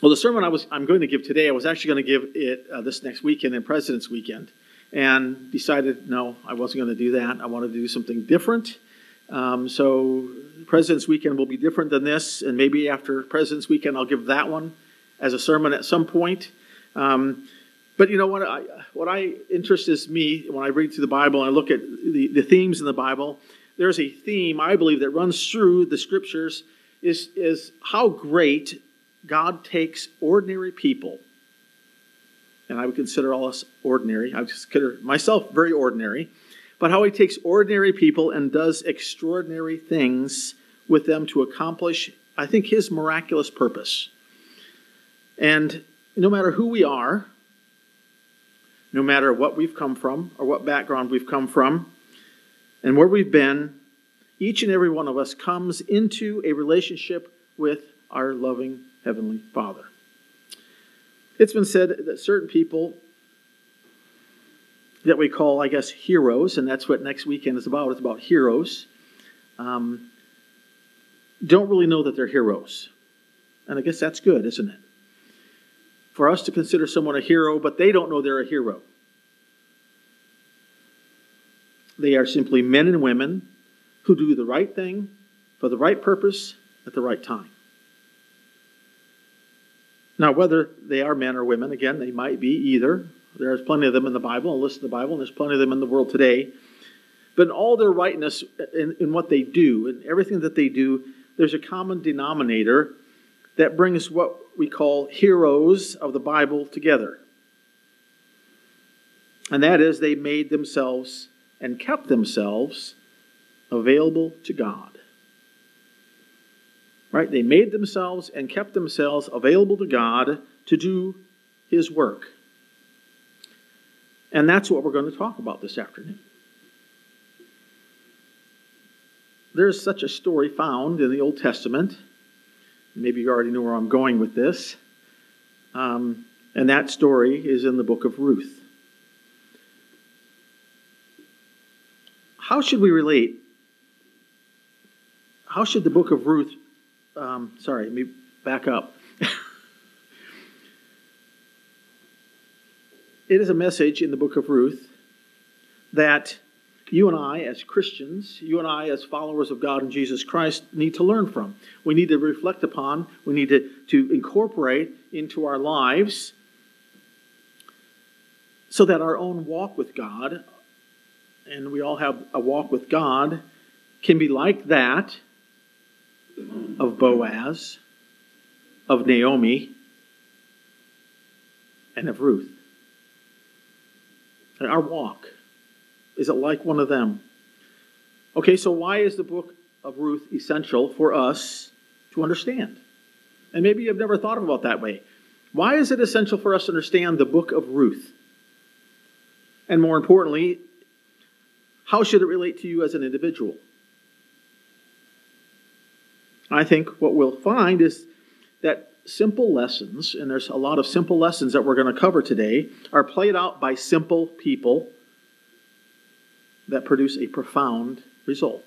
Well, the sermon I'm going to give today, I was actually going to give it this next weekend in President's Weekend, and decided no, I wasn't going to do that. I wanted to do something different. So President's Weekend will be different than this, and maybe after President's Weekend I'll give that one as a sermon at some point. But you know what I interests me when I read through the Bible and I look at the themes in the Bible, there's a theme I believe that runs through the Scriptures is how great God takes ordinary people, and I would consider all us ordinary. I would consider myself very ordinary, but how He takes ordinary people and does extraordinary things with them to accomplish, I think, His miraculous purpose. And no matter who we are, no matter what we've come from or what background we've come from and where we've been, each and every one of us comes into a relationship with our loving Heavenly Father. It's been said that certain people that we call, I guess, heroes, and that's what next weekend is about. It's about heroes. Don't really know that they're heroes. And I guess that's good, isn't it? For us to consider someone a hero, but they don't know they're a hero. They are simply men and women who do the right thing for the right purpose at the right time. Now, whether they are men or women, again, they might be either. There's plenty of them in the Bible, and listen to the Bible, and there's plenty of them in the world today. But in all their rightness in what they do, and everything that they do, there's a common denominator that brings what we call heroes of the Bible together. And that is they made themselves and kept themselves available to God. Right? They made themselves and kept themselves available to God to do His work. And that's what we're going to talk about this afternoon. There's such a story found in the Old Testament. Maybe you already know where I'm going with this. And that story is in the book of Ruth. How should we relate? How should the book of Ruth... let me back up. It is a message in the book of Ruth that you and I as Christians, you and I as followers of God and Jesus Christ need to learn from. We need to reflect upon, we need to incorporate into our lives so that our own walk with God, and we all have a walk with God, can be like that of Boaz, of Naomi, and of Ruth. And our walk, is it like one of them? Okay, so why is the book of Ruth essential for us to understand? And maybe you've never thought about it that way. Why is it essential for us to understand the book of Ruth? And more importantly, how should it relate to you as an individual? I think what we'll find is that simple lessons, and there's a lot of simple lessons that we're going to cover today, are played out by simple people that produce a profound result.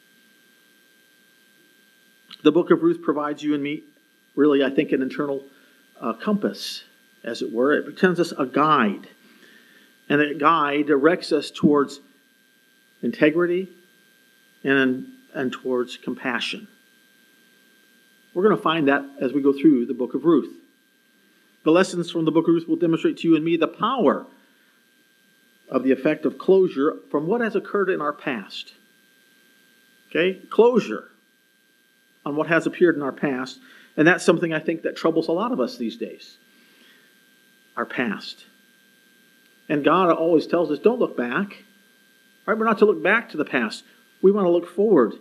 The book of Ruth provides you and me, really, I think, an internal compass, as it were. It presents us a guide. And that guide directs us towards integrity and towards compassion. We're going to find that as we go through the book of Ruth. The lessons from the book of Ruth will demonstrate to you and me the power of the effect of closure from what has occurred in our past. Okay? Closure on what has appeared in our past. And that's something I think that troubles a lot of us these days. Our past. And God always tells us, don't look back. Right? We're not to look back to the past. We want to look forward.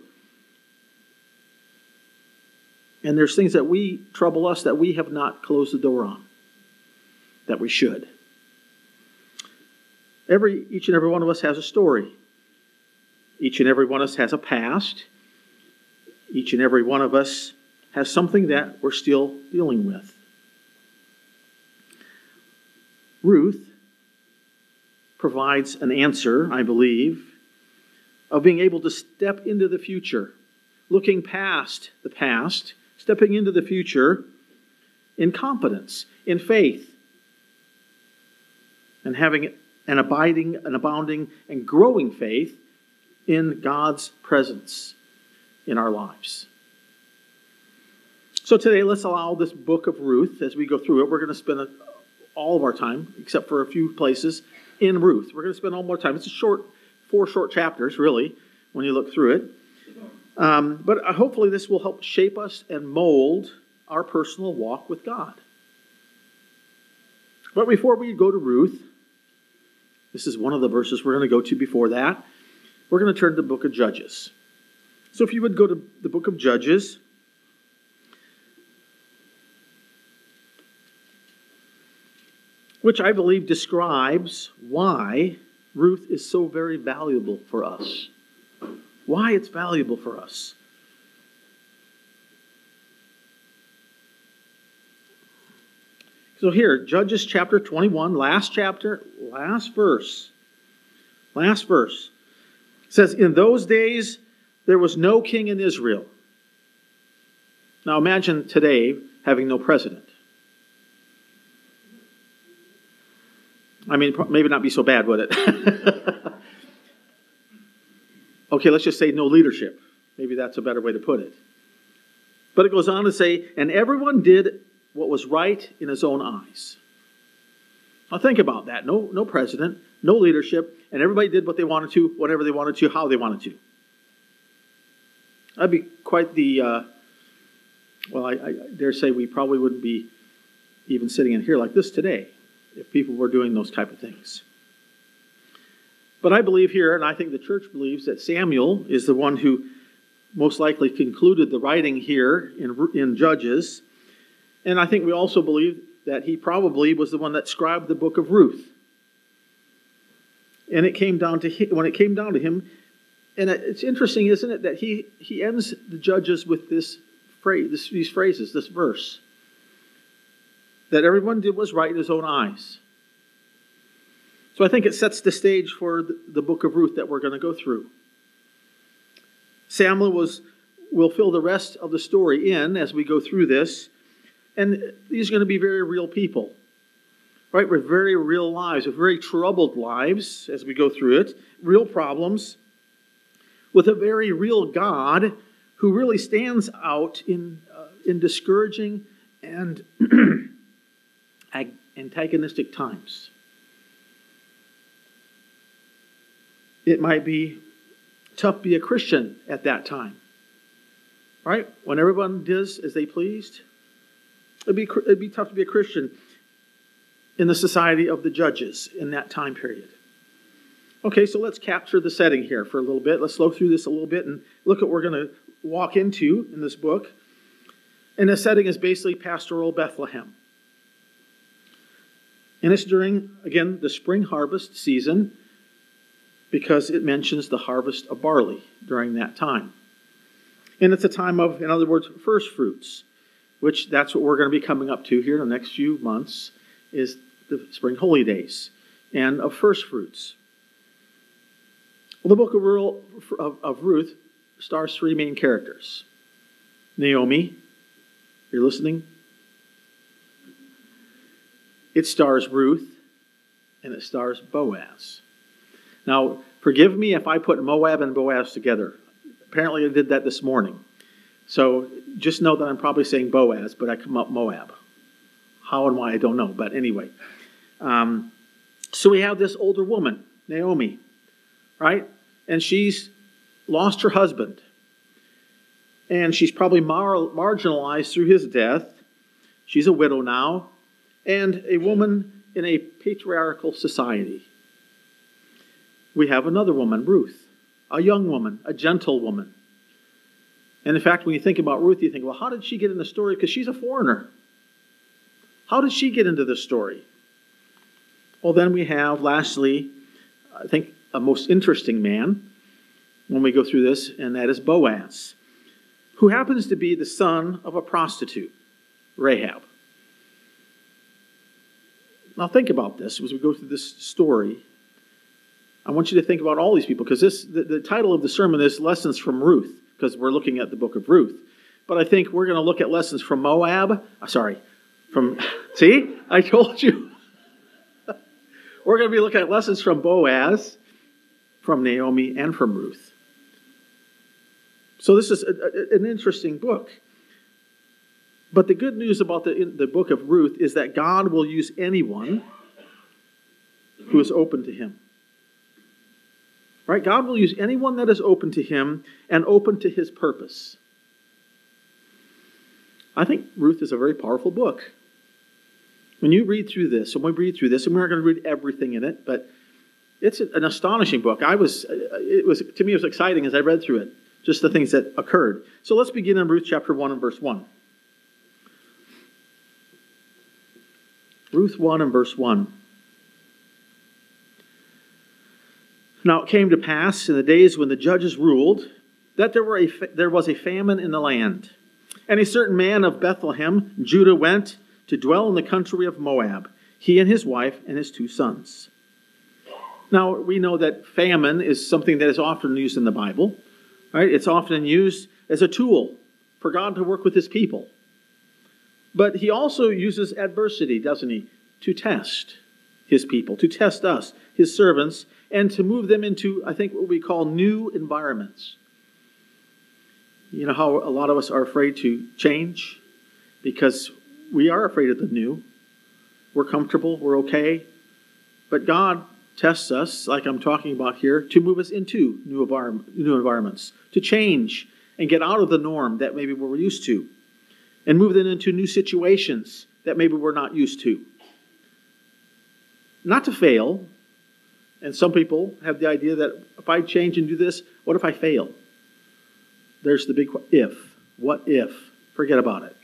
And there's things that trouble us that we have not closed the door on, that we should. Each and every one of us has a story. Each and every one of us has a past. Each and every one of us has something that we're still dealing with. Ruth provides an answer, I believe, of being able to step into the future, looking past the past, stepping into the future, in confidence, in faith, and having an abiding, an abounding, and growing faith in God's presence in our lives. So today, let's allow this book of Ruth, as we go through it, we're going to spend all of our time, except for a few places, in Ruth. We're going to spend all more time. It's four short chapters, really, when you look through it. But hopefully this will help shape us and mold our personal walk with God. But before we go to Ruth, this is one of the verses we're going to go to before that. We're going to turn to the book of Judges. So if you would go to the book of Judges, which I believe describes why Ruth is so very valuable for us. Why it's valuable for us. So here, Judges chapter 21, last chapter, last verse. Last verse. It says, in those days there was no king in Israel. Now imagine today having no president. I mean, maybe not be so bad, would it? Okay, let's just say no leadership. Maybe that's a better way to put it. But it goes on to say, and everyone did what was right in his own eyes. Now think about that. No president, no leadership, and everybody did what they wanted to, whatever they wanted to, how they wanted to. That'd be quite the, I dare say we probably wouldn't be even sitting in here like this today if people were doing those type of things. But I believe here, and I think the church believes, that Samuel is the one who most likely concluded the writing here in Judges. And I think we also believe that he probably was the one that scribed the book of Ruth. And it came down to him, when it came down to him, and it's interesting, isn't it, that he ends the Judges with this phrase, these phrases, this verse, that everyone did what was right in his own eyes. So I think it sets the stage for the book of Ruth that we're going to go through. Samuel will fill the rest of the story in as we go through this. And these are going to be very real people, right? With very real lives, with very troubled lives as we go through it. Real problems with a very real God who really stands out in discouraging and antagonistic times. It might be tough to be a Christian at that time, right? When everyone does as they pleased, it'd be tough to be a Christian in the society of the judges in that time period. Okay, so let's capture the setting here for a little bit. Let's slow through this a little bit and look at what we're going to walk into in this book. And the setting is basically pastoral Bethlehem. And it's during, again, the spring harvest season, because it mentions the harvest of barley during that time. And it's a time of, in other words, first fruits, which that's what we're going to be coming up to here in the next few months, is the spring holy days, and of first fruits. Well, the book of Ruth stars three main characters. Naomi, you're listening? It stars Ruth, and it stars Boaz. Now, forgive me if I put Moab and Boaz together. Apparently I did that this morning. So just know that I'm probably saying Boaz, but I come up Moab. How and why, I don't know. But anyway. So we have this older woman, Naomi, right? And she's lost her husband. And she's probably marginalized through his death. She's a widow now. And a woman in a patriarchal society. We have another woman, Ruth, a young woman, a gentle woman. And in fact, when you think about Ruth, you think, well, how did she get in the story? Because she's a foreigner. How did she get into this story? Well, then we have, lastly, I think, a most interesting man when we go through this, and that is Boaz, who happens to be the son of a prostitute, Rahab. Now think about this as we go through this story. I want you to think about all these people, because the title of the sermon is Lessons from Ruth, because we're looking at the book of Ruth. But I think we're going to look at lessons from See, I told you. We're going to be looking at lessons from Boaz, from Naomi, and from Ruth. So this is an interesting book. But the good news about the book of Ruth is that God will use anyone who is open to him. Right? God will use anyone that is open to him and open to his purpose. I think Ruth is a very powerful book. When you read through this, and we're not going to read everything in it, but it's an astonishing book. To me, it was exciting as I read through it, just the things that occurred. So let's begin in Ruth chapter 1 and verse 1. Ruth 1 and verse 1. Now it came to pass in the days when the judges ruled that there was a famine in the land. And a certain man of Bethlehem, Judah, went to dwell in the country of Moab, he and his wife and his 2 sons. Now we know that famine is something that is often used in the Bible. Right? It's often used as a tool for God to work with his people. But he also uses adversity, doesn't he, to test his people, to test us, his servants, and to move them into, I think, what we call new environments. You know how a lot of us are afraid to change? Because we are afraid of the new. We're comfortable, we're okay. But God tests us, like I'm talking about here, to move us into new environments, to change and get out of the norm that maybe we're used to, and move them into new situations that maybe we're not used to. Not to fail. And some people have the idea that if I change and do this, what if I fail? There's the big if. What if? Forget about it.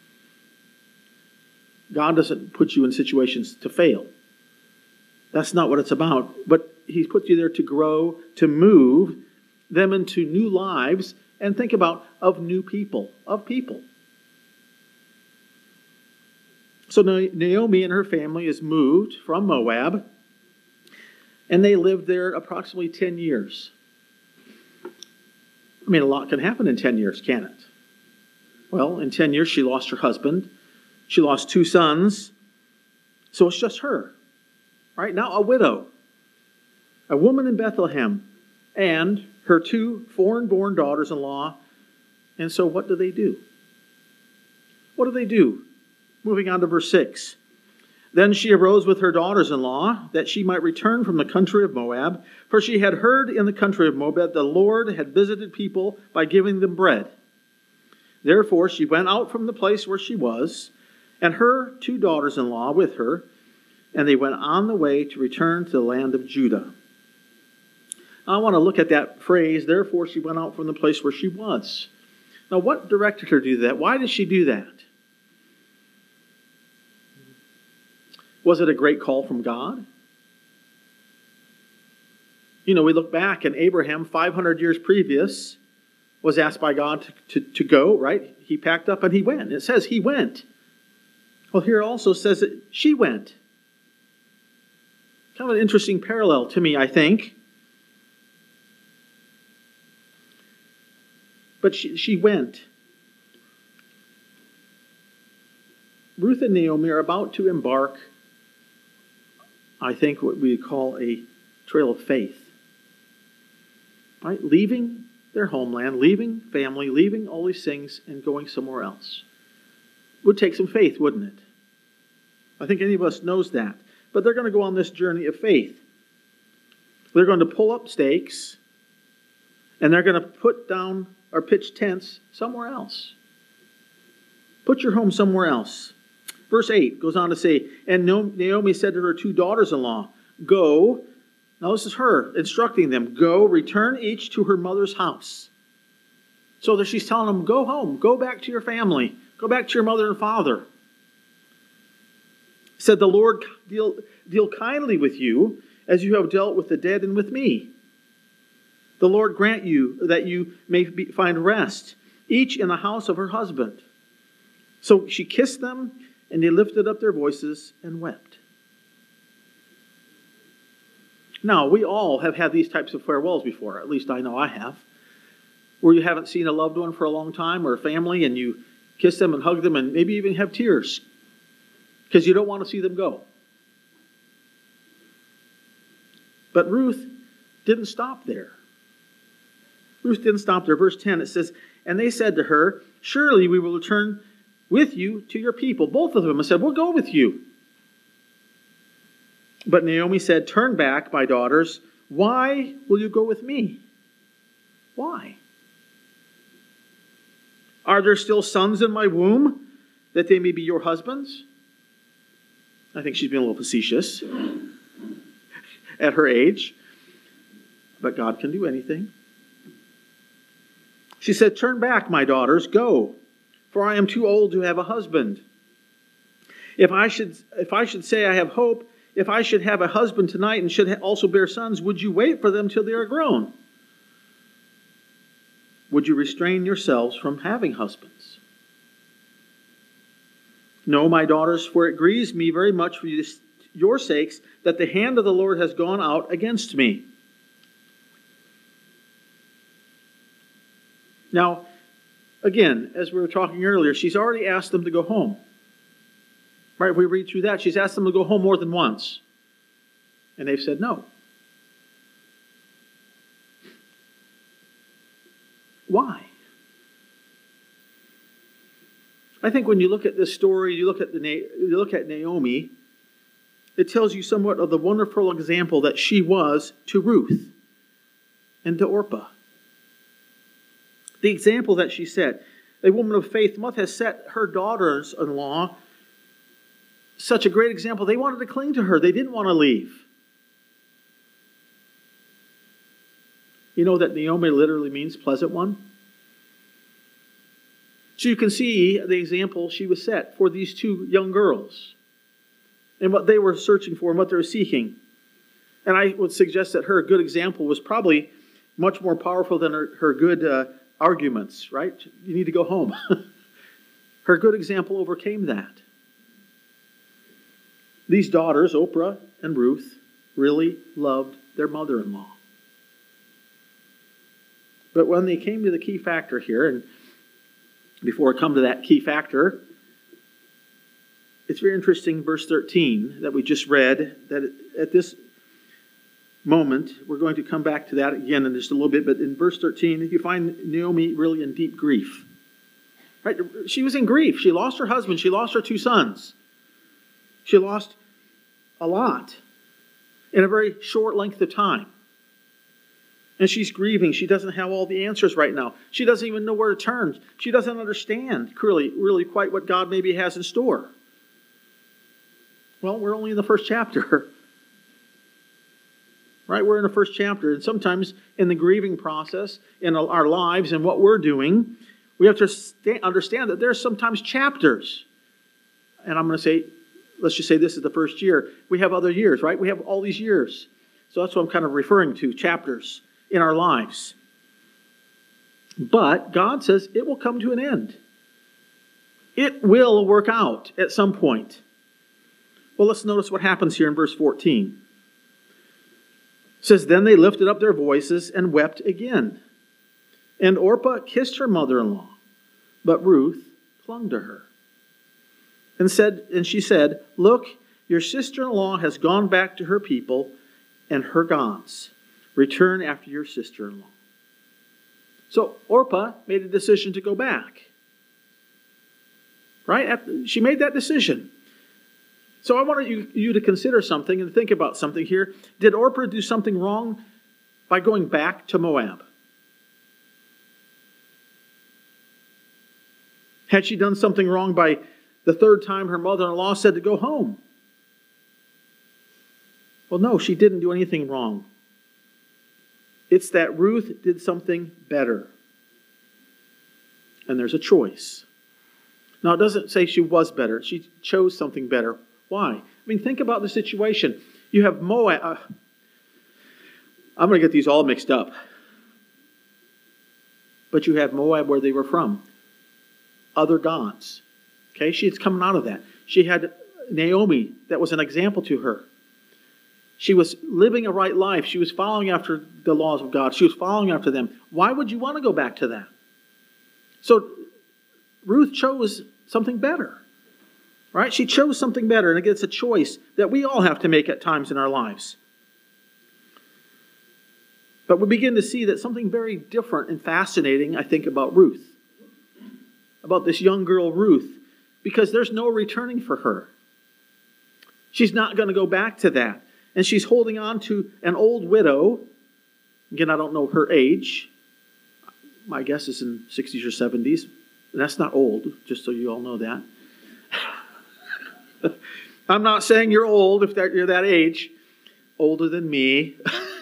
God doesn't put you in situations to fail. That's not what it's about. But he puts you there to grow, to move them into new lives, and think about of new people, of people. So Naomi and her family is moved from Moab, and they lived there approximately 10 years. I mean, a lot can happen in 10 years, can it? Well, in 10 years, she lost her husband. She lost 2 sons. So it's just her. Right now, a widow. A woman in Bethlehem. And her 2 foreign-born daughters-in-law. And so what do they do? What do they do? Moving on to verse 6. Then she arose with her daughters-in-law, that she might return from the country of Moab, for she had heard in the country of Moab that the Lord had visited people by giving them bread. Therefore she went out from the place where she was, and her 2 daughters-in-law with her, and they went on the way to return to the land of Judah. I want to look at that phrase, therefore she went out from the place where she was. Now what directed her to do that? Why did she do that? Was it a great call from God? You know, we look back and Abraham, 500 years previous, was asked by God to go, right? He packed up and he went. It says he went. Well, here it also says that she went. Kind of an interesting parallel to me, I think. But she went. Ruth and Naomi are about to embark, I think, what we call a trail of faith. Right? Leaving their homeland, leaving family, leaving all these things, and going somewhere else. Would take some faith, wouldn't it? I think any of us knows that. But they're going to go on this journey of faith. They're going to pull up stakes, and they're going to put down or pitch tents somewhere else. Put your home somewhere else. Verse 8 goes on to say, and Naomi said to her 2 daughters-in-law, go. Now this is her instructing them. Go, return each to her mother's house. So that she's telling them, go home. Go back to your family. Go back to your mother and father. Said the Lord deal kindly with you as you have dealt with the dead and with me. The Lord grant you that you may find rest, each in the house of her husband. So she kissed them, and they lifted up their voices and wept. Now, we all have had these types of farewells before. At least I know I have. Where you haven't seen a loved one for a long time or a family, and you kiss them and hug them and maybe even have tears because you don't want to see them go. But Ruth didn't stop there. Ruth didn't stop there. Verse 10, it says, and they said to her, surely we will return with you to your people. Both of them said, we'll go with you. But Naomi said, turn back, my daughters. Why will you go with me? Why? Are there still sons in my womb, that they may be your husbands? I think she's being a little facetious at her age. But God can do anything. She said, turn back, my daughters, go, for I am too old to have a husband. If I should say I have hope, if I should have a husband tonight and should also bear sons, would you wait for them till they are grown? Would you restrain yourselves from having husbands? No, my daughters, for it grieves me very much for your sakes that the hand of the Lord has gone out against me. Now, again, as we were talking earlier, she's already asked them to go home. Right, if we read through that, she's asked them to go home more than once. And they've said no. Why? I think when you look at this story, you look at Naomi, it tells you somewhat of the wonderful example that she was to Ruth and to Orpah. The example that she set. A woman of faith must have set her daughters-in-law such a great example. They wanted to cling to her. They didn't want to leave. You know that Naomi literally means pleasant one? So you can see the example she was set for these two young girls and what they were searching for and what they were seeking. And I would suggest that her good example was probably much more powerful than her good arguments, right? You need to go home. Her good example overcame that. These daughters, Orpah and Ruth, really loved their mother-in-law. But when they came to the key factor here, and before I come to that key factor, it's very interesting, verse 13 that we just read, that at this moment, we're going to come back to that again in just a little bit, but in verse 13, you find Naomi really in deep grief. Right? She was in grief. She lost her husband. She lost her two sons. She lost a lot in a very short length of time. And she's grieving. She doesn't have all the answers right now. She doesn't even know where to turn. She doesn't understand really quite what God maybe has in store. Well, we're only in the first chapter. Right? We're in the first chapter. And sometimes in the grieving process, in our lives and what we're doing, we have to understand that there's sometimes chapters. And I'm going to say, let's just say this is the first year. We have other years, right? We have all these years. So that's what I'm kind of referring to, chapters in our lives. But God says it will come to an end. It will work out at some point. Well, let's notice what happens here in verse 14. It says, then they lifted up their voices and wept again. And Orpah kissed her mother-in-law, but Ruth clung to her. And she said, look, your sister-in-law has gone back to her people and her gods. Return after your sister-in-law. So Orpah made a decision to go back. Right? She made that decision. So I want you to consider something and think about something here. Did Orpah do something wrong by going back to Moab? Had she done something wrong by the third time her mother-in-law said to go home? Well, no, she didn't do anything wrong. It's that Ruth did something better. And there's a choice. Now, it doesn't say she was better. She chose something better. Why? I mean, think about the situation. You have Moab. I'm going to get these all mixed up. But you have Moab where they were from. Other gods. Okay, she's coming out of that. She had Naomi that was an example to her. She was living a right life. She was following after the laws of God. She was following after them. Why would you want to go back to that? So Ruth chose something better. Right? She chose something better, and again, it's a choice that we all have to make at times in our lives. But we begin to see that something very different and fascinating, I think, about Ruth. About this young girl, Ruth, because there's no returning for her. She's not going to go back to that. And she's holding on to an old widow. Again, I don't know her age. My guess is in 60s or 70s. And that's not old, just so you all know that. I'm not saying you're old if you're that age. Older than me.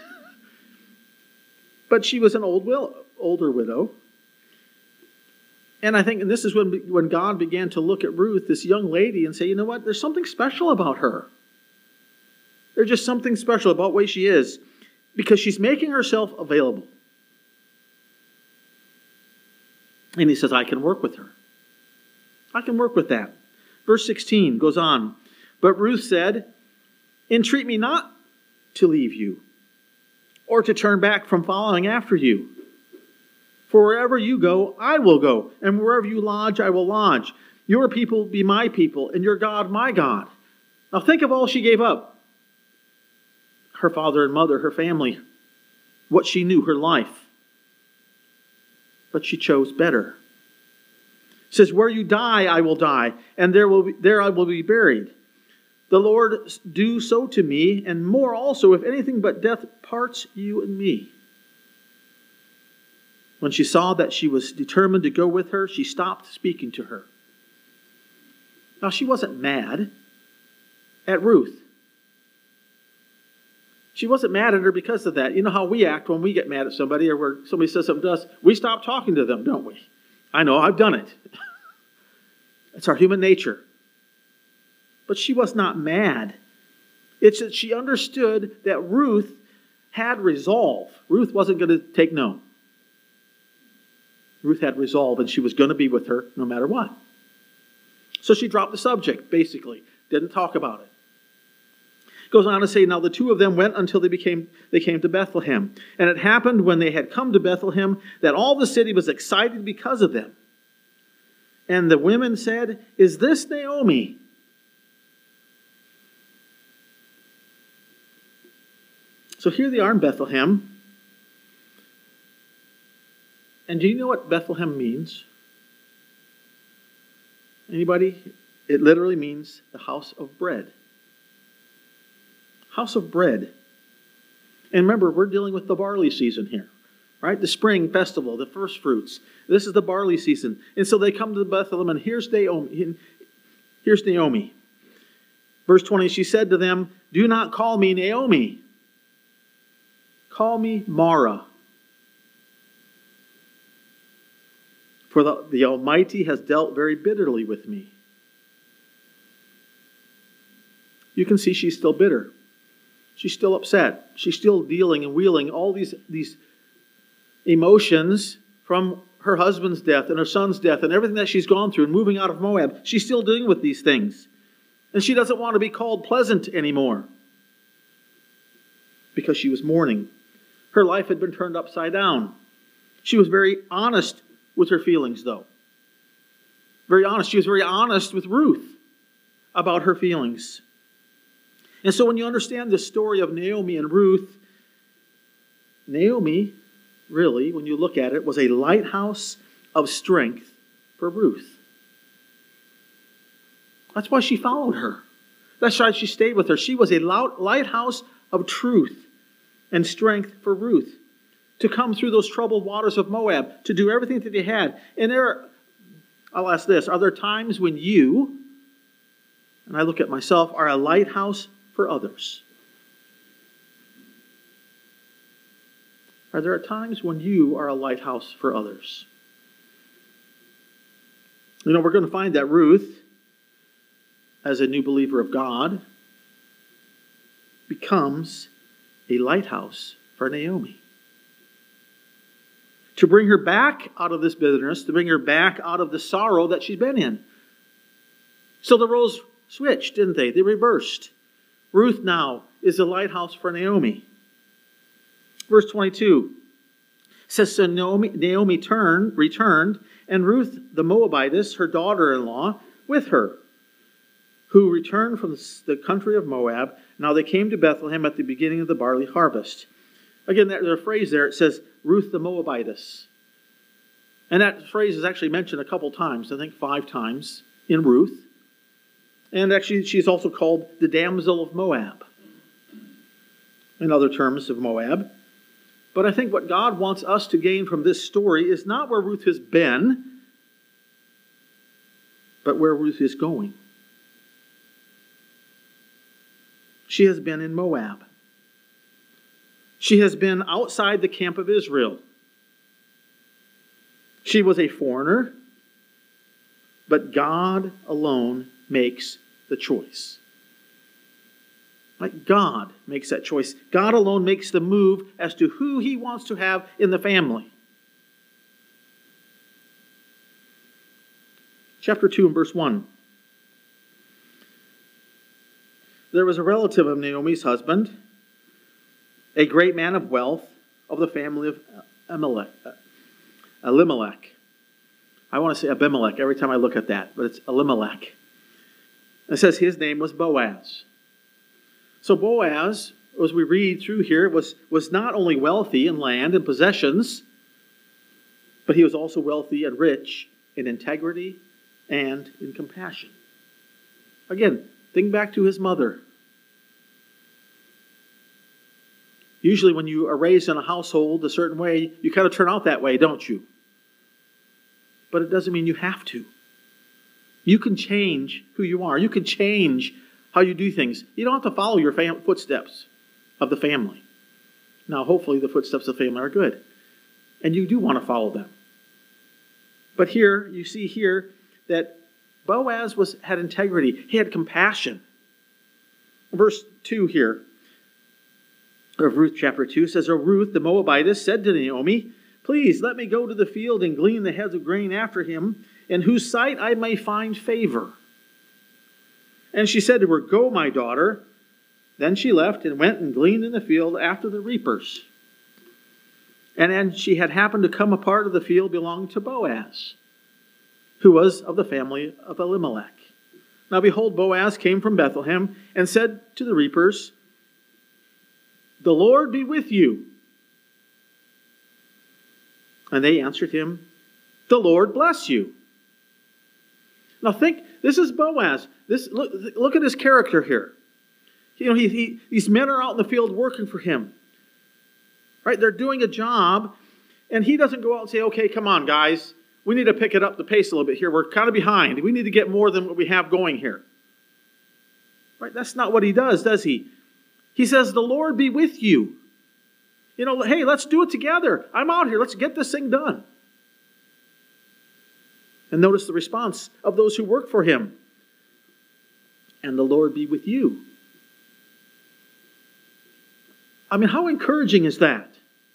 But she was an older widow. And I think, and this is when God began to look at Ruth, this young lady, and say, you know what? There's something special about her. There's just something special about the way she is. Because she's making herself available. And he says, I can work with her. I can work with that. Verse 16 goes on. But Ruth said, entreat me not to leave you, or to turn back from following after you. For wherever you go, I will go, and wherever you lodge, I will lodge. Your people be my people, and your God my God. Now think of all she gave up. Her father and mother, her family, what she knew, her life. But she chose better. It says, where you die, I will die, and there I will be buried. The Lord do so to me, and more also, if anything but death parts you and me. When she saw that she was determined to go with her, she stopped speaking to her. Now, she wasn't mad at Ruth. She wasn't mad at her because of that. You know how we act when we get mad at somebody or where somebody says something to us? We stop talking to them, don't we? I know, I've done it. It's our human nature. But she was not mad. It's that she understood that Ruth had resolve. Ruth wasn't going to take no. Ruth had resolve, and she was going to be with her no matter what. So she dropped the subject, basically. Didn't talk about it. Goes on to say, now the two of them went until they came to Bethlehem. And it happened when they had come to Bethlehem that all the city was excited because of them. And the women said, is this Naomi? So here they are in Bethlehem. And do you know what Bethlehem means? Anybody? It literally means the house of bread. House of bread. And remember, we're dealing with the barley season here, right? The spring festival, the first fruits. This is the barley season. And so they come to Bethlehem, and here's Naomi. Verse 20, she said to them, do not call me Naomi. Call me Mara. For the Almighty has dealt very bitterly with me. You can see she's still bitter. She's still upset. She's still dealing and wheeling all these emotions from her husband's death and her son's death and everything that she's gone through and moving out of Moab. She's still dealing with these things. And she doesn't want to be called pleasant anymore because she was mourning. Her life had been turned upside down. She was very honest with her feelings, though. Very honest. She was very honest with Ruth about her feelings. And so when you understand the story of Naomi and Ruth, Naomi, really, when you look at it, was a lighthouse of strength for Ruth. That's why she followed her. That's why she stayed with her. She was a lighthouse of truth and strength for Ruth to come through those troubled waters of Moab, to do everything that they had. And I'll ask this, are there times when you, and I look at myself, are a lighthouse for others? Are there times when you are a lighthouse for others? You know, we're going to find that Ruth, as a new believer of God, becomes a lighthouse for Naomi. To bring her back out of this bitterness, to bring her back out of the sorrow that she's been in. So the roles switched, didn't they? They reversed. Ruth now is a lighthouse for Naomi. Verse 22 says, so Naomi returned, and Ruth the Moabitess, her daughter-in-law, with her. who returned from the country of Moab. Now they came to Bethlehem at the beginning of the barley harvest. Again, there's a phrase there. It says, Ruth the Moabitess. And that phrase is actually mentioned a couple times, I think 5 times, in Ruth. And actually, she's also called the damsel of Moab, in other terms of Moab. But I think what God wants us to gain from this story is not where Ruth has been, but where Ruth is going. She has been in Moab. She has been outside the camp of Israel. She was a foreigner, but God alone makes the choice. Like God makes that choice. God alone makes the move as to who He wants to have in the family. Chapter 2 and verse 1. There was a relative of Naomi's husband, a great man of wealth of the family of Elimelech. I want to say Abimelech every time I look at that, but it's Elimelech. It says his name was Boaz. So Boaz, as we read through here, was not only wealthy in land and possessions, but he was also wealthy and rich in integrity and in compassion. Again, think back to his mother. Usually when you are raised in a household a certain way, you kind of turn out that way, don't you? But it doesn't mean you have to. You can change who you are. You can change how you do things. You don't have to follow your footsteps of the family. Now, hopefully the footsteps of the family are good. And you do want to follow them. But here, you see here that Boaz had integrity. He had compassion. Verse 2 here of Ruth chapter 2 says, Ruth the Moabitess said to Naomi, Please let me go to the field and glean the heads of grain after him, in whose sight I may find favor. And she said to her, Go, my daughter. Then she left and went and gleaned in the field after the reapers. And she had happened to come a part of the field belonging to Boaz, who was of the family of Elimelech. Now behold, Boaz came from Bethlehem and said to the reapers, The Lord be with you. And they answered him, The Lord bless you. Now think, this is Boaz. Look at his character here. You know, these men are out in the field working for him. Right? They're doing a job, and he doesn't go out and say, Okay, come on, guys. We need to pick it up the pace a little bit here. We're kind of behind. We need to get more than what we have going here. Right? That's not what he does he? He says, The Lord be with you. You know, hey, let's do it together. I'm out here. Let's get this thing done. And notice the response of those who work for him. And the Lord be with you. I mean, how encouraging is that?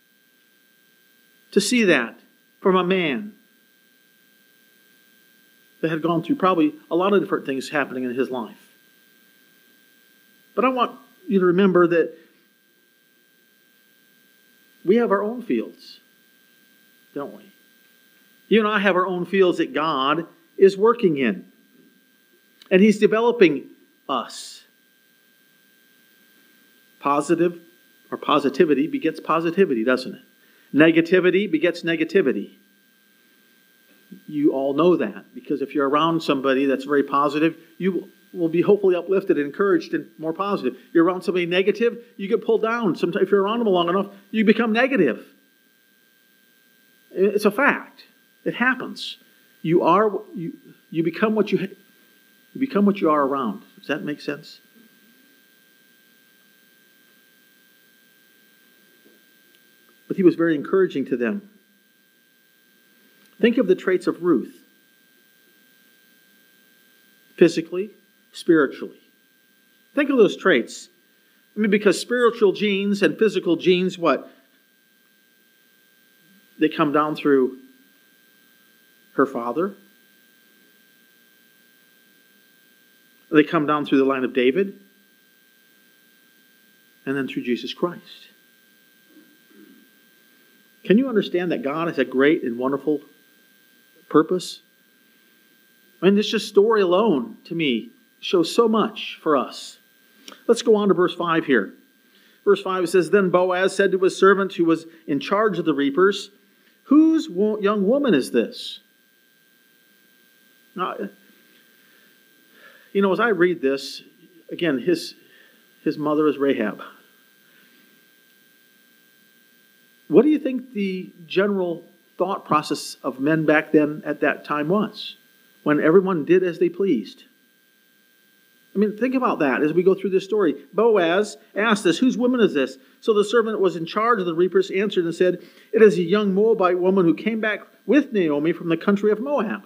To see that from a man that had gone through probably a lot of different things happening in his life. But I want you to remember that we have our own fields, don't we? You and I have our own fields that God is working in. And He's developing us. Positivity begets positivity, doesn't it? Negativity begets negativity. You all know that, because if you're around somebody that's very positive, you will be hopefully uplifted and encouraged and more positive. You're around somebody negative, you get pulled down. Sometimes if you're around them long enough, you become negative. It's a fact. It happens. You become what you are around. Does that make sense? But he was very encouraging to them. Think of the traits of Ruth. Physically, spiritually. Think of those traits. I mean, because spiritual genes and physical genes, what? They come down through her father. They come down through the line of David. And then through Jesus Christ. Can you understand that God has a great and wonderful purpose? I mean, this just story alone, to me, shows so much for us. Let's go on to verse 5 here. Verse 5 says, Then Boaz said to his servant who was in charge of the reapers, Whose young woman is this? Now, as I read this, again, his mother is Rahab. What do you think the general thought process of men back then at that time was, when everyone did as they pleased? I mean, think about that as we go through this story. Boaz asked us, Whose woman is this? So the servant was in charge of the reapers answered and said, It is a young Moabite woman who came back with Naomi from the country of Moab.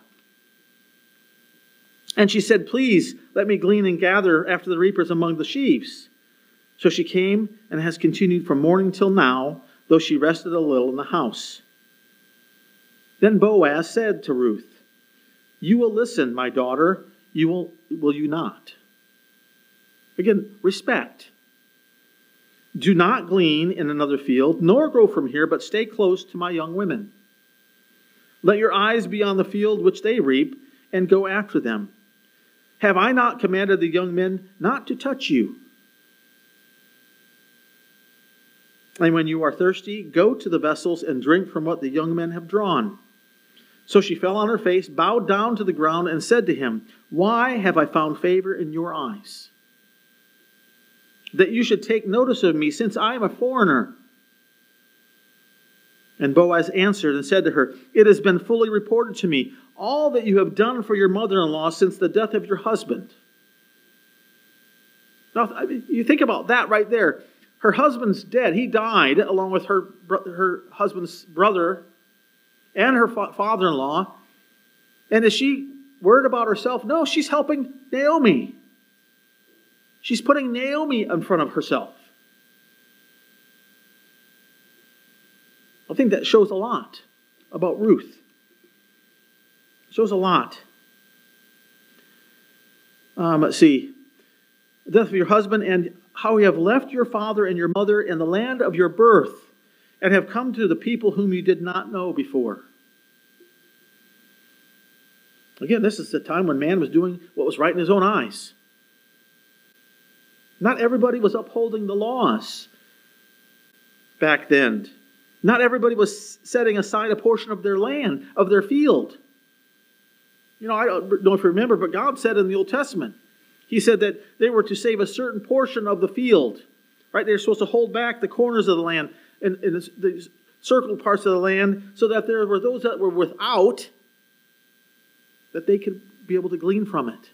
And she said, Please let me glean and gather after the reapers among the sheaves. So she came and has continued from morning till now, though she rested a little in the house. Then Boaz said to Ruth, You will listen, my daughter, will you not? Again, respect. Do not glean in another field, nor go from here, but stay close to my young women. Let your eyes be on the field which they reap, and go after them. Have I not commanded the young men not to touch you? And when you are thirsty, go to the vessels and drink from what the young men have drawn. So she fell on her face, bowed down to the ground, and said to him, Why have I found favor in your eyes, that you should take notice of me, since I am a foreigner? And Boaz answered and said to her, It has been fully reported to me, all that you have done for your mother-in-law since the death of your husband. Now, you think about that right there. Her husband's dead. He died along with her husband's brother and her father-in-law. And is she worried about herself? No, she's helping Naomi. She's putting Naomi in front of herself. I think that shows a lot about Ruth. Shows a lot. Let's see. The death of your husband, and how you have left your father and your mother in the land of your birth, and have come to the people whom you did not know before. Again, this is the time when man was doing what was right in his own eyes. Not everybody was upholding the laws back then. Not everybody was setting aside a portion of their land, of their field. I don't know if you remember, but God said in the Old Testament, He said that they were to save a certain portion of the field. Right? They were supposed to hold back the corners of the land and the circled parts of the land, so that there were those that were without, that they could be able to glean from it.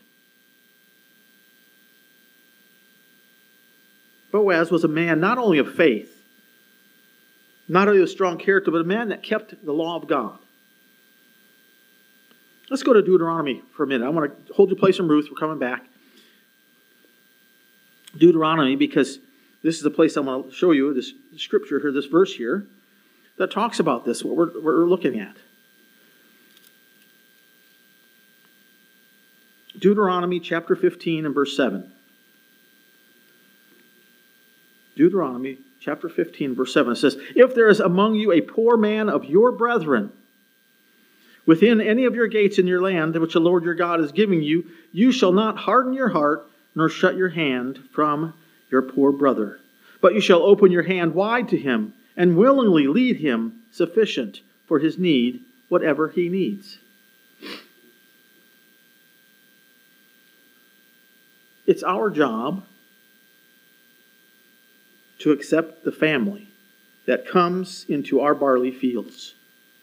Boaz was a man not only of faith, not only of strong character, but a man that kept the law of God. Let's go to Deuteronomy for a minute. I want to hold your place in Ruth. We're coming back. Deuteronomy, because this is the place I want to show you, this scripture here, this verse here, that talks about this, what we're looking at. Deuteronomy chapter 15 and verse 7. Deuteronomy chapter 15, verse 7. It says, If there is among you a poor man of your brethren, within any of your gates in your land, which the Lord your God is giving you, you shall not harden your heart, nor shut your hand from your poor brother. But you shall open your hand wide to him, and willingly lead him sufficient for his need, whatever he needs. It's our job to accept the family that comes into our barley fields.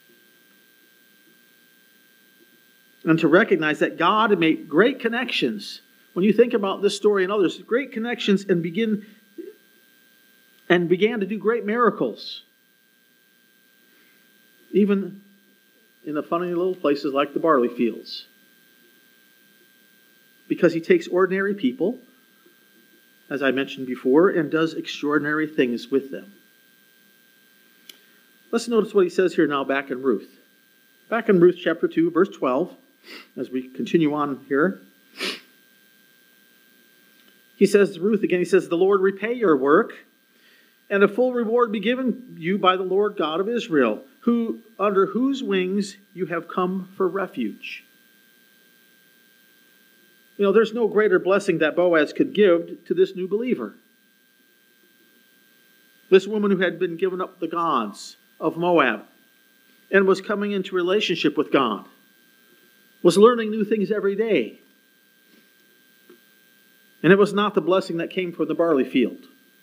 And to recognize that God made great connections. When you think about this story and others, great connections and began to do great miracles. Even in the funny little places like the barley fields. Because He takes ordinary people, as I mentioned before, and does extraordinary things with them. Let's notice what He says here now back in Ruth. Back in Ruth chapter 2, verse 12, as we continue on here. He says to Ruth again, He says, The Lord repay your work, and a full reward be given you by the Lord God of Israel, under whose wings you have come for refuge. There's no greater blessing that Boaz could give to this new believer. This woman who had been given up the gods of Moab and was coming into relationship with God, was learning new things every day. And it was not the blessing that came from the barley field.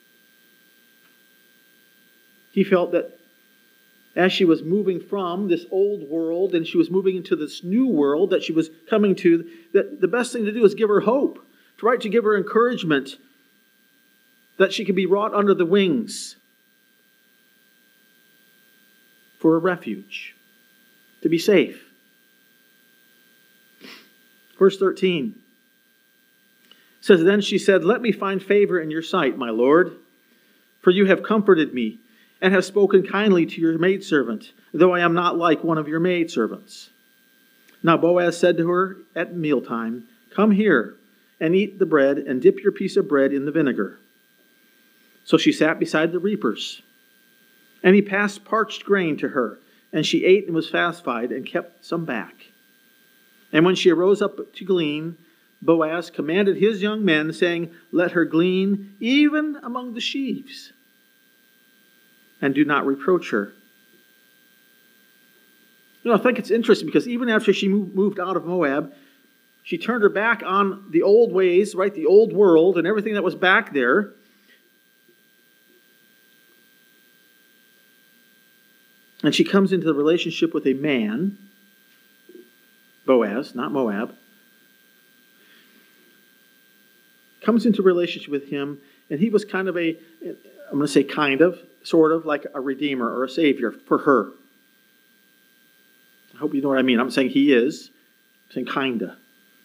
He felt that as she was moving from this old world and she was moving into this new world that she was coming to, that the best thing to do is give her hope, to give her encouragement that she could be brought under the wings for a refuge, to be safe. Verse 13 says, "Then she said, 'Let me find favor in your sight, my Lord, for you have comforted me and have spoken kindly to your maidservant, though I am not like one of your maidservants.' Now Boaz said to her at mealtime, 'Come here and eat the bread and dip your piece of bread in the vinegar.' So she sat beside the reapers. And he passed parched grain to her, and she ate and was satisfied and kept some back. And when she arose up to glean, Boaz commanded his young men, saying, 'Let her glean even among the sheaves, and do not reproach her.'" I think it's interesting because even after she moved out of Moab, she turned her back on the old ways, right? The old world and everything that was back there. And she comes into the relationship with a man, Boaz, not Moab. Comes into relationship with him, and he was kind of I'm going to say sort of like a redeemer or a savior for her. I hope you know what I mean. I'm saying he is. I'm saying kinda.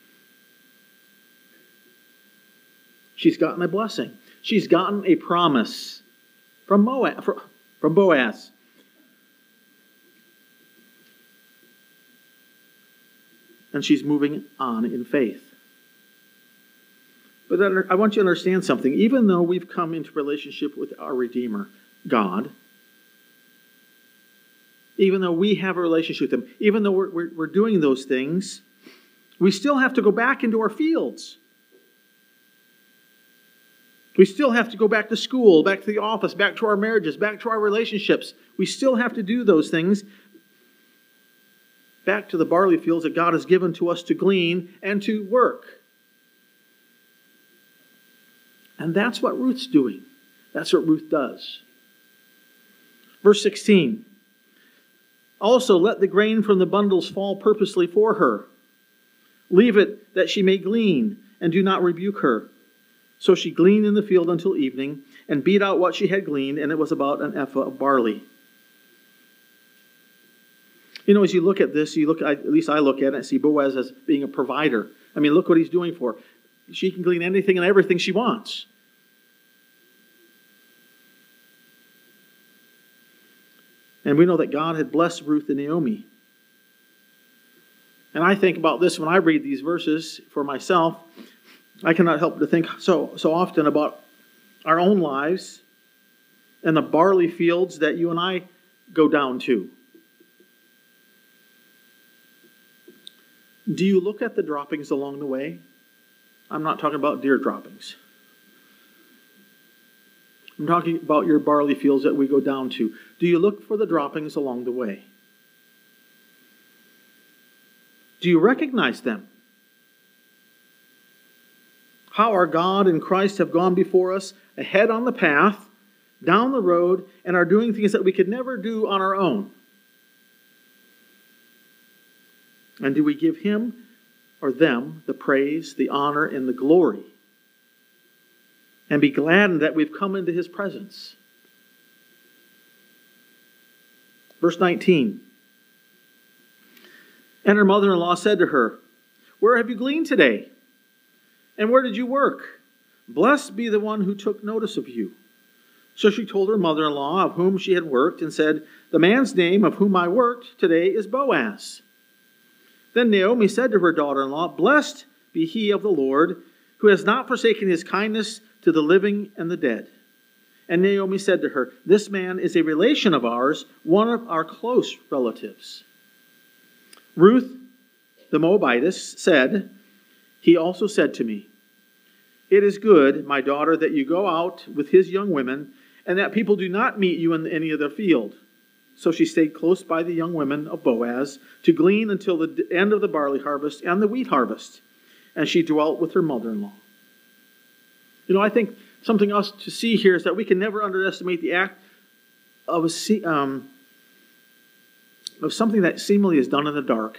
She's gotten a blessing. She's gotten a promise from Boaz. And she's moving on in faith. But I want you to understand something. Even though we've come into relationship with our Redeemer, God, even though we have a relationship with Him, even though we're doing those things, we still have to go back into our fields. We still have to go back to school, back to the office, back to our marriages, back to our relationships. We still have to do those things. Back to the barley fields that God has given to us to glean and to work. And that's what Ruth's doing. That's what Ruth does. Verse 16. "Also let the grain from the bundles fall purposely for her. Leave it that she may glean, and do not rebuke her." So she gleaned in the field until evening, and beat out what she had gleaned, and it was about an ephah of barley. As you look at this, at least I look at it and see Boaz as being a provider. I mean, look what he's doing for her. She can glean anything and everything she wants. And we know that God had blessed Ruth and Naomi. And I think about this when I read these verses for myself. I cannot help but to think so often about our own lives and the barley fields that you and I go down to. Do you look at the droppings along the way? I'm not talking about deer droppings. I'm talking about your barley fields that we go down to. Do you look for the droppings along the way? Do you recognize them? How our God and Christ have gone before us, ahead on the path, down the road, and are doing things that we could never do on our own. And do we give Him or them the praise, the honor, and the glory? And be gladdened that we've come into His presence. Verse 19. "And her mother-in-law said to her, 'Where have you gleaned today? And where did you work? Blessed be the one who took notice of you.' So she told her mother-in-law of whom she had worked, and said, 'The man's name of whom I worked today is Boaz.' Then Naomi said to her daughter-in-law, 'Blessed be he of the Lord, who has not forsaken his kindness to the living and the dead.' And Naomi said to her, 'This man is a relation of ours, one of our close relatives.' Ruth the Moabitess said, he also said to me, 'It is good, my daughter, that you go out with his young women, and that people do not meet you in any other field.' So she stayed close by the young women of Boaz to glean until the end of the barley harvest and the wheat harvest. And she dwelt with her mother-in-law." I think something else to see here is that we can never underestimate the act of something that seemingly is done in the dark.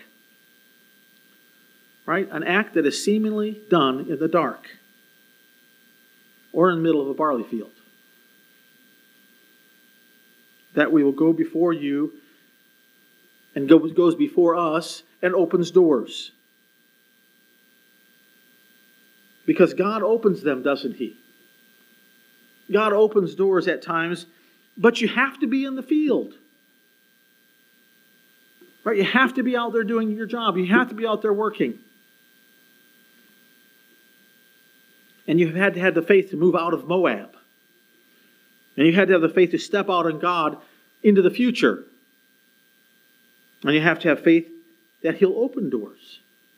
Right? An act that is seemingly done in the dark or in the middle of a barley field. That we will go before you and goes before us and opens doors. Because God opens them, doesn't He? God opens doors at times, but you have to be in the field. Right? You have to be out there doing your job. You have to be out there working. And you had to have the faith to move out of Moab. And you had to have the faith to step out in God into the future. And you have to have faith that He'll open doors.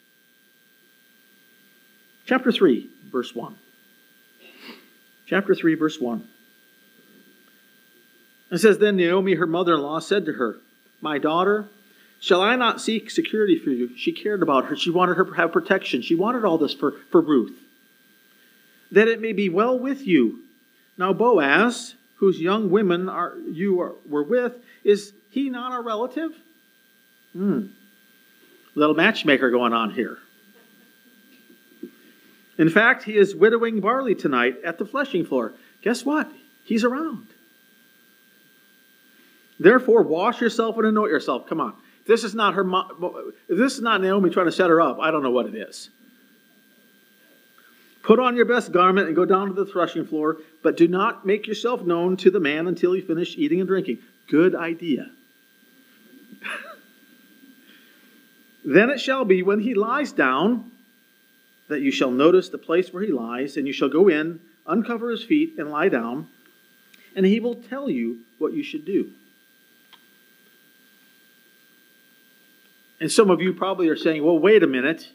Chapter 3, verse 1. Chapter 3, verse 1. It says, "Then Naomi, her mother-in-law, said to her, 'My daughter, shall I not seek security for you?'" She cared about her. She wanted her to have protection. She wanted all this for Ruth. "That it may be well with you. Now Boaz, whose young women were with, is he not a relative?" Little matchmaker going on here. "In fact, he is widowing barley tonight at the threshing floor." Guess what? He's around. "Therefore, wash yourself and anoint yourself." Come on. This is not if this is not Naomi trying to set her up, I don't know what it is. "Put on your best garment and go down to the threshing floor, but do not make yourself known to the man until you finish eating and drinking." Good idea. "Then it shall be when he lies down that you shall notice the place where he lies, and you shall go in, uncover his feet, and lie down, and he will tell you what you should do." And some of you probably are saying, "Well, wait a minute.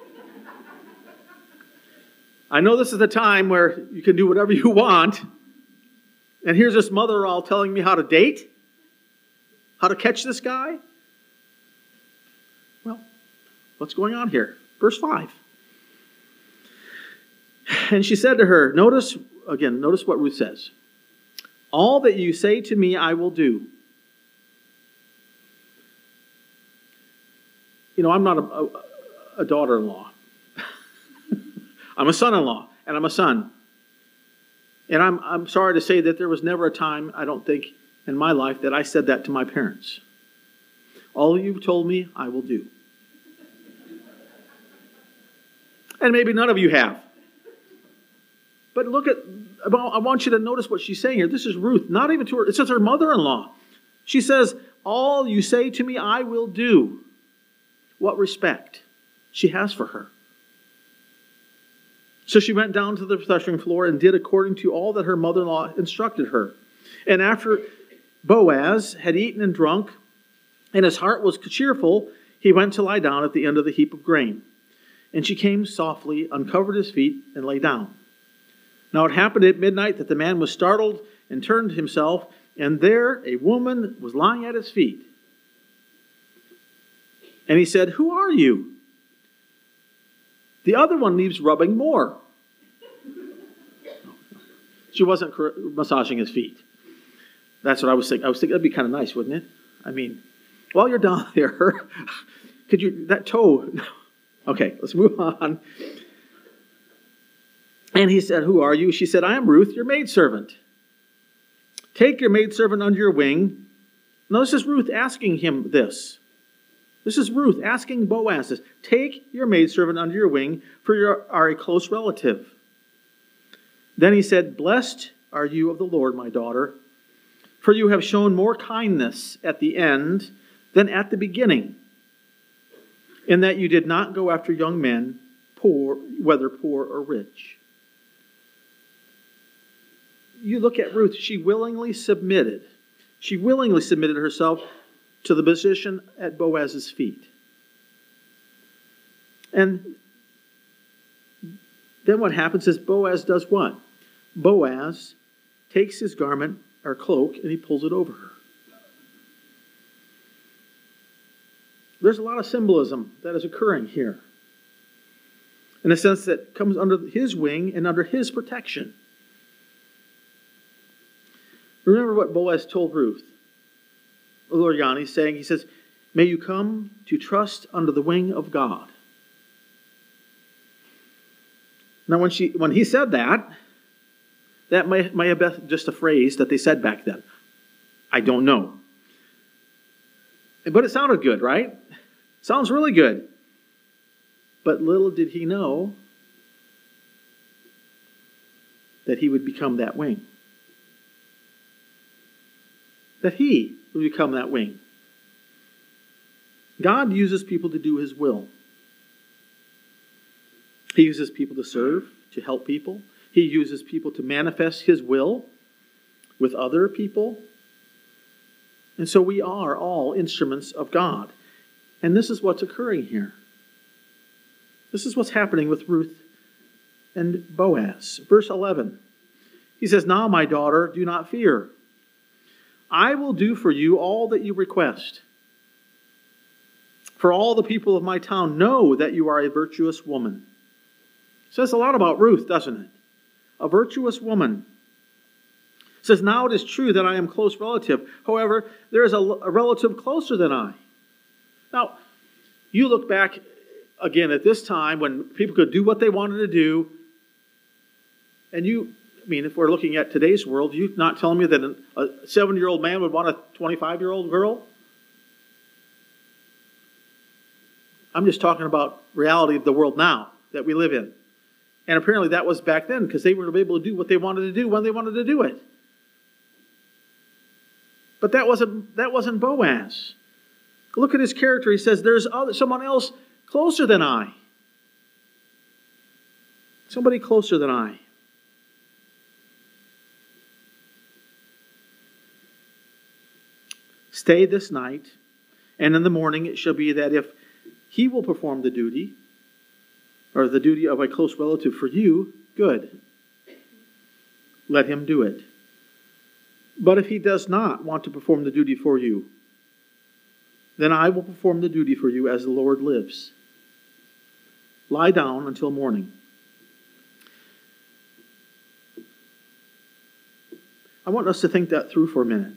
I know this is the time where you can do whatever you want. And here's this mother-in-law telling me how to date? How to catch this guy?" Well, what's going on here? Verse 5. "And she said to her," notice what Ruth says, "All that you say to me I will do." I'm not a daughter-in-law. I'm a son-in-law, and I'm a son. And I'm sorry to say that there was never a time, I don't think, in my life that I said that to my parents. All you've told me, I will do. And maybe none of you have. But I want you to notice what she's saying here. This is Ruth, not even to her, it says her mother-in-law. She says, "All you say to me, I will do." What respect she has for her. So she went down to the threshing floor and did according to all that her mother-in-law instructed her. And after Boaz had eaten and drunk, and his heart was cheerful, he went to lie down at the end of the heap of grain. And she came softly, uncovered his feet, and lay down. Now it happened at midnight that the man was startled and turned himself, and there a woman was lying at his feet. And he said, "Who are you?" The other one leaves rubbing more. She wasn't massaging his feet. That's what I was thinking. I was thinking that'd be kind of nice, wouldn't it? I mean, while you're down there, that toe. Okay, let's move on. And he said, "Who are you?" She said, "I am Ruth, your maidservant. Take your maidservant under your wing." Now this is Ruth asking him this. This is Ruth asking Boaz this. "Take your maidservant under your wing, for you are a close relative." Then he said, "Blessed are you of the Lord, my daughter, for you have shown more kindness at the end than at the beginning, in that you did not go after young men, whether poor or rich." You look at Ruth, she willingly submitted. She willingly submitted herself to the position at Boaz's feet. And Then what happens is Boaz does what? Boaz takes his garment or cloak and he pulls it over her. There's a lot of symbolism that is occurring here, in a sense that comes under his wing and under his protection. Remember what Boaz told Ruth. Lord Yanni's saying, he says, may you come to trust under the wing of God. Now when he said that may have been just a phrase that they said back then. I don't know. But it sounded good, right? Sounds really good. But little did he know that he would become that wing. That he would become that wing. God uses people to do his will. He uses people to serve, to help people. He uses people to manifest his will with other people. And so we are all instruments of God. And this is what's occurring here. This is what's happening with Ruth and Boaz. Verse 11. He says, now, my daughter, do not fear. I will do for you all that you request. For all the people of my town know that you are a virtuous woman. It says a lot about Ruth, doesn't it? A virtuous woman. It says, now it is true that I am close relative. However, there is a relative closer than I. Now, you look back again at this time when people could do what they wanted to do. And if we're looking at today's world, you're not telling me that a 7-year-old man would want a 25-year-old girl? I'm just talking about reality of the world now that we live in. And apparently that was back then because they were able to do what they wanted to do when they wanted to do it. But that wasn't Boaz. Look at his character. He says, there's someone else closer than I. Somebody closer than I. Stay this night, and in the morning it shall be that if he will perform the duty, or the duty of a close relative for you, good. Let him do it. But if he does not want to perform the duty for you, then I will perform the duty for you as the Lord lives. Lie down until morning. I want us to think that through for a minute.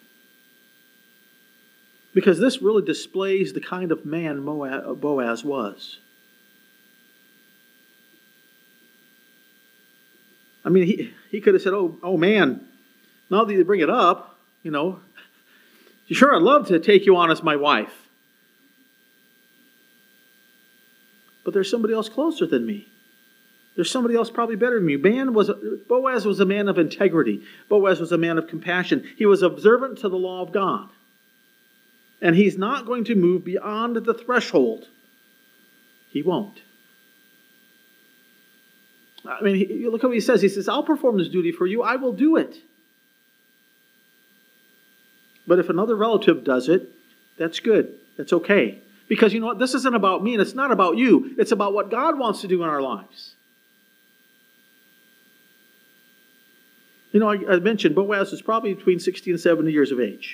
Because this really displays the kind of man Boaz was. I mean, he could have said, oh man, now that you bring it up, sure, I'd love to take you on as my wife. But there's somebody else closer than me. There's somebody else probably better than me. Boaz was a man of integrity. Boaz was a man of compassion. He was observant to the law of God. And he's not going to move beyond the threshold. He won't. I mean, look at what he says. He says, I'll perform this duty for you. I will do it. But if another relative does it, that's good. That's okay. Because you know what? This isn't about me and it's not about you. It's about what God wants to do in our lives. I mentioned Boaz was probably between 60 and 70 years of age.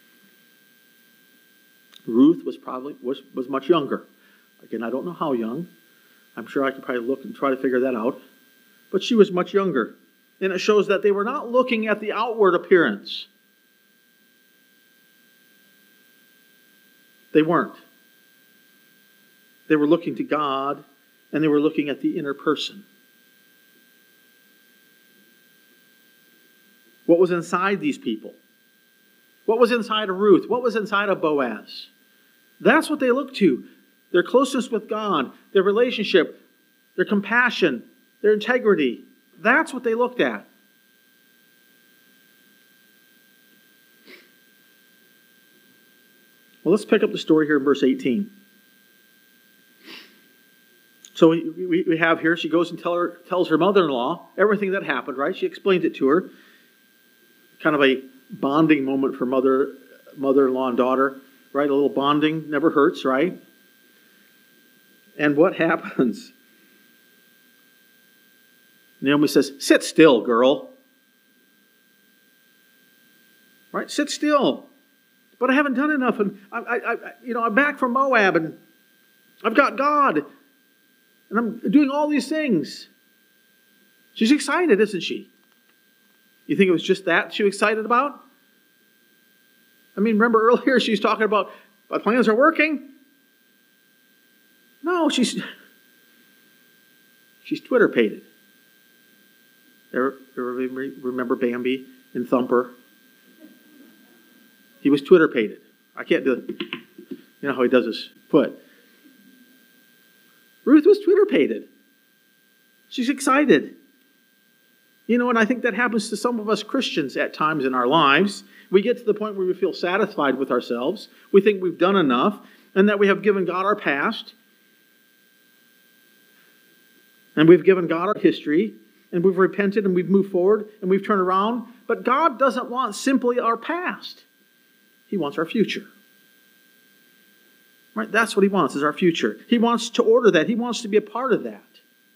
Ruth was much younger. Again, I don't know how young. I'm sure I could probably look and try to figure that out. But she was much younger. And it shows that they were not looking at the outward appearance. They weren't. They were looking to God, and they were looking at the inner person. What was inside these people? What was inside of Ruth? What was inside of Boaz? That's what they looked to. Their closeness with God, their relationship, their compassion, their integrity. That's what they looked at. Well, let's pick up the story here in verse 18. So we have here, she goes and tells her mother-in-law everything that happened, right? She explains it to her. Kind of a bonding moment for mother-in-law and daughter, right? A little bonding never hurts, right? And what happens? Naomi says, sit still, girl. Right? Sit still. But I haven't done enough. And I'm back from Moab and I've got God. And I'm doing all these things. She's excited, isn't she? You think it was just that she was excited about? I mean, remember earlier she was talking about my plans are working? No, she's Twitter-pated. Remember Bambi in Thumper? He was Twitter-pated. I can't do it. You know how he does his foot. Ruth was Twitter-pated. She's excited. You know, and I think that happens to some of us Christians at times in our lives. We get to the point where we feel satisfied with ourselves. We think we've done enough and that we have given God our past. And we've given God our history. And we've repented and we've moved forward and we've turned around. But God doesn't want simply our past. He wants our future. Right? That's what He wants, is our future. He wants to order that. He wants to be a part of that.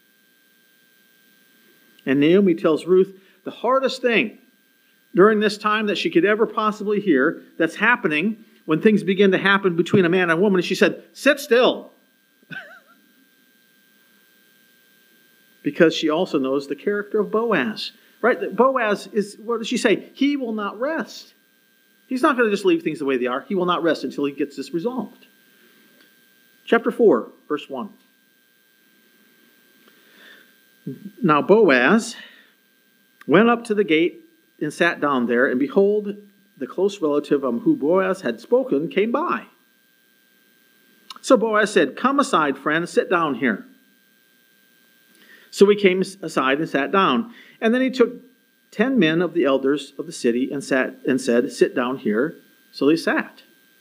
And Naomi tells Ruth the hardest thing during this time that she could ever possibly hear that's happening when things begin to happen between a man and a woman. And she said, sit still. Because she also knows the character of Boaz. Right? Boaz is, what does she say? He will not rest. He's not going to just leave things the way they are. He will not rest until he gets this resolved. Chapter 4, verse 1. Now Boaz went up to the gate and sat down there, and behold, the close relative of whom Boaz had spoken came by. So Boaz said, come aside, friend, sit down here. So he came aside and sat down. And then he took 10 men of the elders of the city and said, sit down here. So they sat.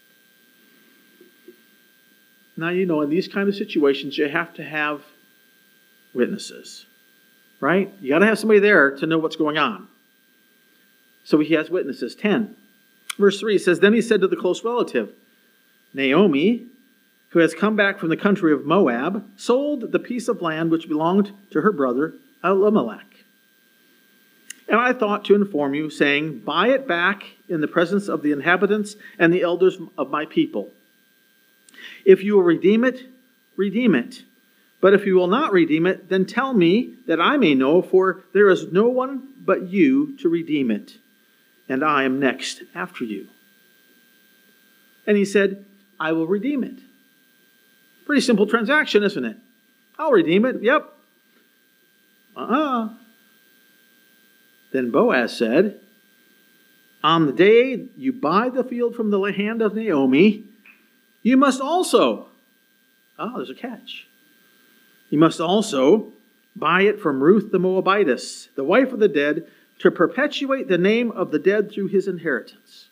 Now, you know, in these kind of situations, you have to have witnesses. Right? You got to have somebody there to know what's going on. So he has witnesses. 10. Verse 3 says, then he said to the close relative, Naomi, who has come back from the country of Moab, sold the piece of land which belonged to her brother Elimelech. And I thought to inform you, saying, buy it back in the presence of the inhabitants and the elders of my people. If you will redeem it, redeem it. But if you will not redeem it, then tell me that I may know, for there is no one but you to redeem it, and I am next after you. And he said, I will redeem it. Pretty simple transaction, isn't it? I'll redeem it. Yep. Then Boaz said, on the day you buy the field from the hand of Naomi, you must also, there's a catch. You must also buy it from Ruth the Moabitess, the wife of the dead, to perpetuate the name of the dead through his inheritance.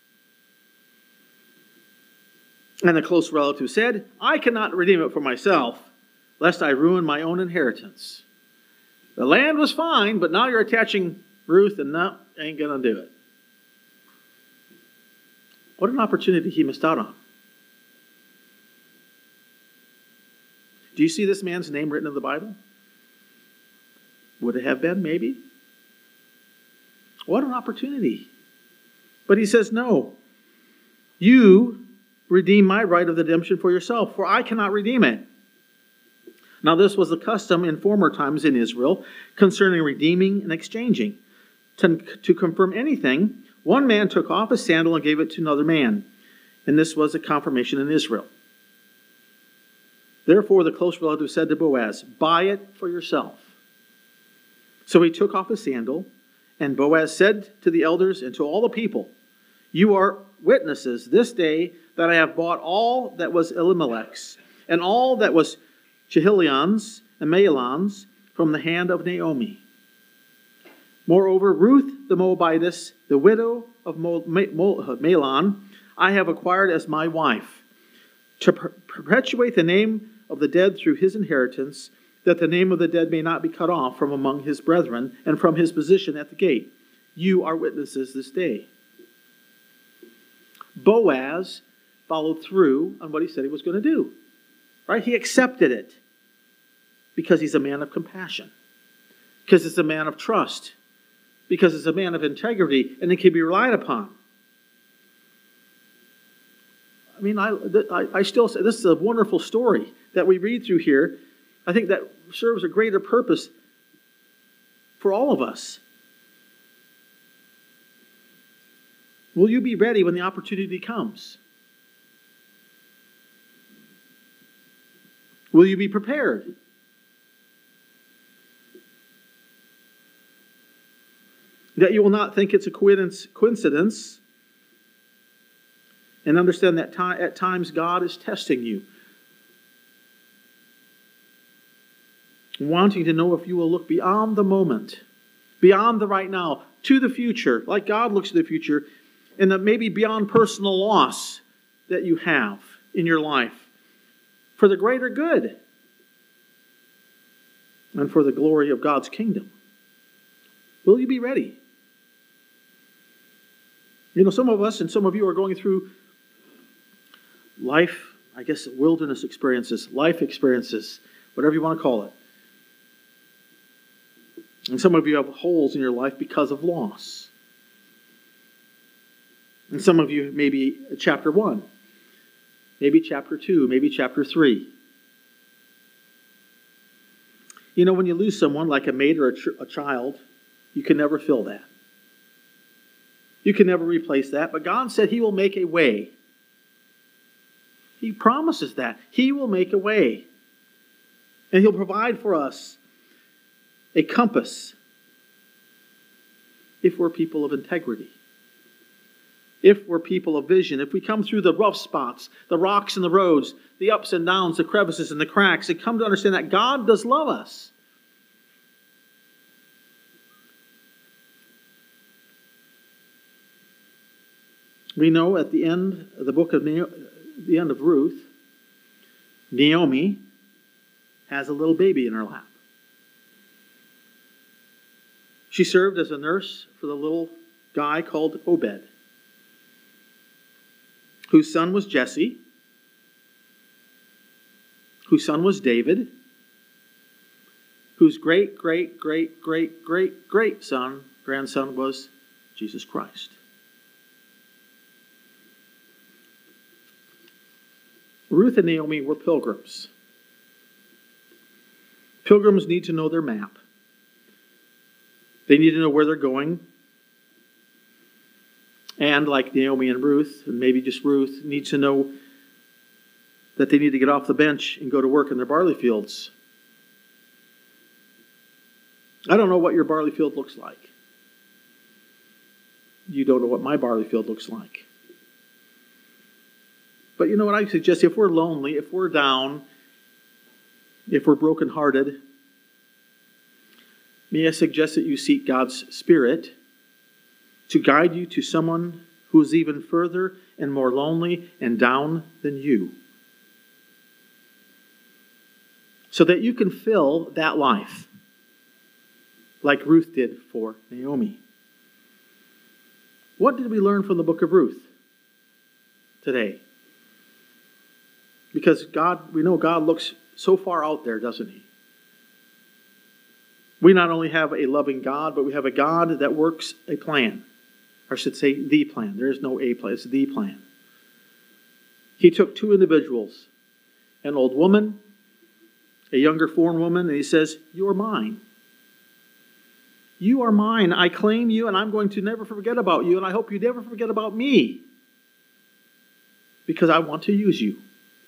And the close relative said, I cannot redeem it for myself, lest I ruin my own inheritance. The land was fine, but now you're attaching Ruth, and no, ain't going to do it. What an opportunity he missed out on. Do you see this man's name written in the Bible? Would it have been, maybe? What an opportunity. But he says, no. You redeem my right of redemption for yourself, for I cannot redeem it. Now this was the custom in former times in Israel concerning redeeming and exchanging. To confirm anything, one man took off his sandal and gave it to another man. And this was a confirmation in Israel. Therefore, the close relative said to Boaz, buy it for yourself. So he took off his sandal, and Boaz said to the elders and to all the people, you are witnesses this day that I have bought all that was Elimelech's, and all that was Chilion's and Mahlon's from the hand of Naomi. Moreover, Ruth the Moabitess, the widow of Mahlon, I have acquired as my wife, to perpetuate the name of the dead through his inheritance, that the name of the dead may not be cut off from among his brethren and from his position at the gate. You are witnesses this day. Boaz followed through on what he said he was going to do. Right? He accepted it because he's a man of compassion. because it's a man of trust, because it's a man of integrity, and it can be relied upon. I mean, I still say this is a wonderful story that we read through here. I think that serves a greater purpose for all of us. Will you be ready when the opportunity comes? Will you be prepared? That you will not think it's a coincidence, and understand that at times God is testing you, wanting to know if you will look beyond the moment, beyond the right now, to the future, like God looks to the future, and that maybe beyond personal loss that you have in your life, for the greater good and for the glory of God's kingdom. Will you be ready? You know, some of us and some of you are going through life, I guess, wilderness experiences, life experiences, whatever you want to call it. And some of you have holes in your life because of loss. And some of you maybe chapter 1, maybe chapter 2, maybe chapter 3. You know, when you lose someone like a mate or a child, you can never fill that. You can never replace that. But God said He will make a way. He promises that. He will make a way. And He'll provide for us a compass if we're people of integrity. If we're people of vision, if we come through the rough spots, the rocks and the roads, the ups and downs, the crevices and the cracks, and come to understand that God does love us. We know at the end of the book of the end of Ruth, Naomi has a little baby in her lap. She served as a nurse for the little guy called Obed, whose son was Jesse, whose son was David, whose grandson was Jesus Christ. Ruth and Naomi were pilgrims. Pilgrims need to know their map. They need to know where they're going. And like Naomi and Ruth, and maybe just Ruth, need to know that they need to get off the bench and go to work in their barley fields. I don't know what your barley field looks like. You don't know what my barley field looks like. But you know what I suggest? If we're lonely, if we're down, if we're brokenhearted, may I suggest that you seek God's Spirit to guide you to someone who is even further and more lonely and down than you, so that you can fill that life like Ruth did for Naomi. What did we learn from the book of Ruth today? Because we know God looks so far out there, doesn't He? We not only have a loving God, but we have a God that works a plan. Or I should say, the plan. There is no a plan, it's the plan. He took two individuals, an old woman, a younger foreign woman, and He says, "You're mine. You are mine. I claim you, and I'm going to never forget about you, and I hope you never forget about me, because I want to use you."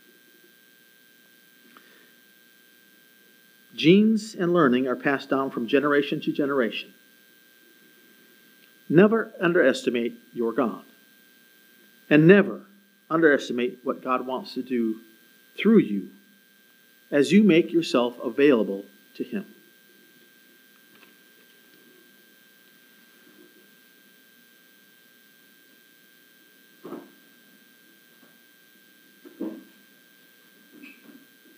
Genes and learning are passed down from generation to generation. Never underestimate your God. And never underestimate what God wants to do through you as you make yourself available to Him.